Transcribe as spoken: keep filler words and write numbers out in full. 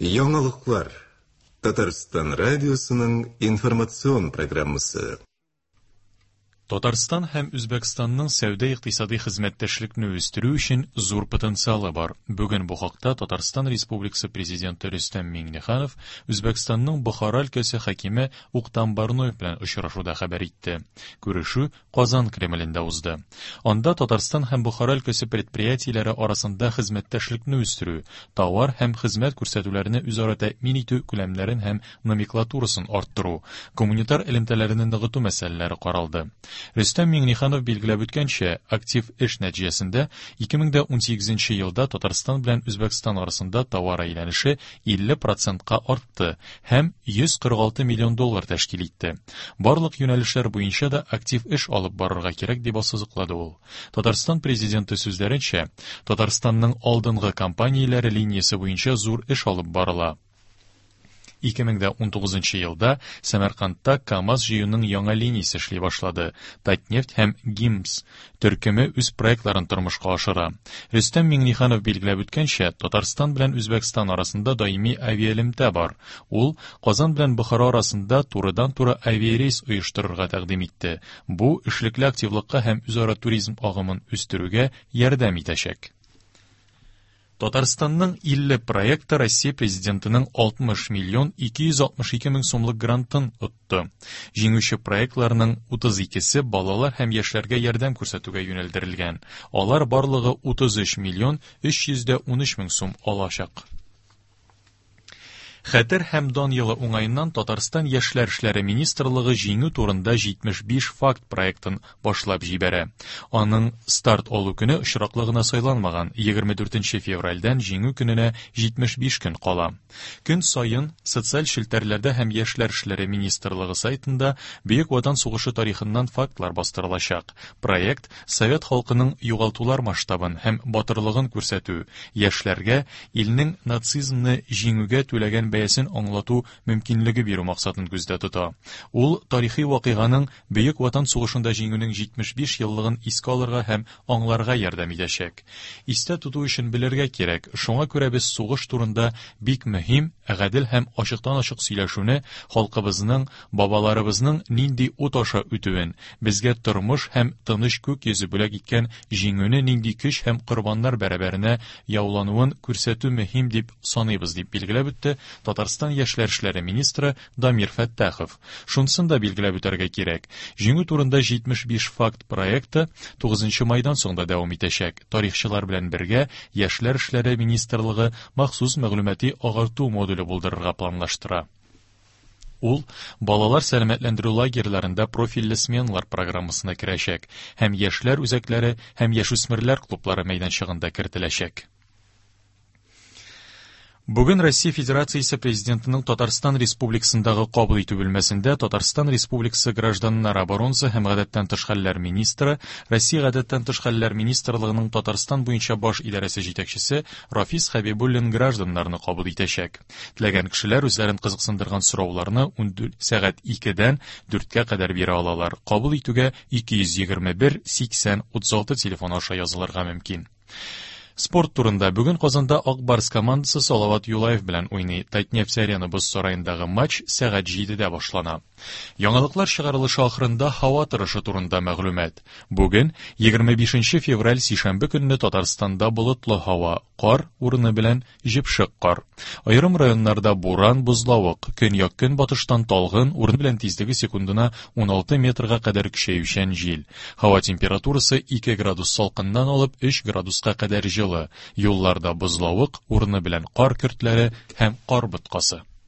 Яңалыклар. Татарстан радиосының информацион программасы. Татарстан һәм Үзбәкстанның сәүдә-икътисади хезмәттәшлекне үстерү өчен зур потенциалы бар. Бүген бу хакта Татарстан Республикасы Президенты Рөстәм Миңнеханов Үзбәкстанның Бохара өлкәсе хакиме Уктам Барноев белән очрашуда хәбәр итте. Күрешү Казан Кремлендә узды. Анда Татарстан һәм Бохара өлкәсе предприятиеләре арасында хезмәттәшлекне үстерү, товар һәм хезмәт күрсәтүләрне үзара тәэмин итү күләмнәрен һәм номенклатурасын арттыру, гуманитар элемтәләрне ныгыту мәсьәләләре каралды. Рөстәм Миңнеханов билгеләп үткәнчә, актив эш нәтиҗәсендә ике мең унсигезенче елда Татарстан белән Үзбәкстан арасында товар әйләнеше илле процентка артты һәм йөз кырык алты миллион доллар тәшкил итте. Барлык юнәлешләр буенча да актив эш алып барырга кирәк дип ассызыклады ул. Татарстан президенты сүзләренчә, Татарстанның алдынгы компанияләре линиясе буенча зур эш алып барыла. ике мең унтугызынчы елда Сәмәркандта КАМАЗ җыюның яңа линиясе эшли башлады. Татнефть һәм ГИМС төркеме үз проектларын тормышка ашыра. Рөстәм Миңнеханов билгеләп үткәнчә, Татарстан белән Үзбәкстан арасында даими авиалемтә бар. Ул Казан белән Бохара арасында турыдан-туры авиарейс оештырырга тәкъдим итте. Бу эшлекле активлыкка һәм үзара туризм агымын үстерүгә ярдәм итәчәк. Татарстанның илле проекты Россия президентының алтмыш миллион ике йөз алтмыш ике мең сумлык грантын отты. Җиңүче проектларның утыз икесе балалар һәм яшьләргә ярдәм күрсәтүгә юнәлдерелгән. Алар барлыгы утыз өч миллион өч йөз ун өч мең сум алачак. Хәтер һәм дан елы уңаеннан Татарстан Яшьләр эшләре министрлыгы җиңү турында җитмеш биш факт проектын башлап җибәрә. Аның старт алу көне очраклы гына сайланмаган егерме дүртенче февральдән җиңү көненә җитмеш биш көн кала. Көн саен социаль челтәрләрдә һәм Яшьләр эшләре министрлыгы сайтында Бөек Ватан сугышы тарихыннан фактлар бастырылачак. Проект Совет халкының югалтулар масштабын һәм батырлыгын күрсәтү, яшьләргә илнең нацизмны җиңүгә түләгән бәясен аңлату мөмкинлеге бирү максатын күздә тота. Ул тарихи вакыйганың Бөек Ватан сугышында җиңүнең җитмеш биш еллыгын искә алырга һәм аңларга ярдәм итәчәк. Истә тоту өчен белергә кирәк, шуңа күрә без сугыш турында бик мөһим, гадел һәм ачыктан-ачык сөйләшүне, халкыбызның, бабаларыбызның нинди ут аша үтүен, безгә тормыш һәм тыныч күк йөзе бүләк иткән җиңүне нинди көч һәм корбаннар бәрабәренә яулануын күрсәтү мөһим дип саныйбыз дип билгеләп үтте Татарстан Яшьләр эшләре министры Дамир Фәттахов. Шунсын да билгеләп үтәргә кирәк. Җиңү турында җитмеш биш факт проекты тугызынчы майдан соңында дәвам итәчәк. Тарихчылар белән бергә Яшьләр эшләре министрлыгы махсус мәгълүмати агарту модуле булдырырга планлаштыра. Ул балалар сәламәтләндерү лагерьларында профильле сменалар программасына керәчәк һәм яшьләр үзәкләре һәм яшүсмерләр клублары мәйданчыгында кертеләчәк. Бүген Россия Федерациясе президентының Татарстан Республикасындагы кабул итү бүлмәсендә Татарстан Республикасы гражданнар оборонасы һәм гадәттән тыш хәлләр министры, Россия гадәттән тыш хәлләр министрлыгының Татарстан буенча баш идарәсе җитәкчесе Рафис Хәбибуллин гражданнарны кабул итәчәк. Теләгән кешеләр үзләрен кызыксындырган сорауларны ундүрт сәгать икедән дүрткә кадәр бирә алалар. Кабул итүгә ике йөз егерме бер сиксән утыз алты телефон аша язылырга мөмкин. Спорт турында бүген Казанда Ак Барс командасы Салават Юлаев белән уйный. Татнефть арена боз сараендагы матч сәгать җидедә башлана. Яңалыклар чыгарылышы ахырында һава торышы турында мәгълүмат. Бүген егерме бишенче февраль сишәмбе көнне Татарстанда болытлы һава, кар урыны белән җепшек кар. Аерым районнарда буран, бозлавык, көньяк көнбатыштан талгын, урын белән тизлеге секундына ун алты метрга кадәр көчәючән җил. Һава температурасы ике градус салкыннан алып өч градуска кадәр җылы. Юлларда бозлавык, урыны белән кар көртләре һәм кар боткасы.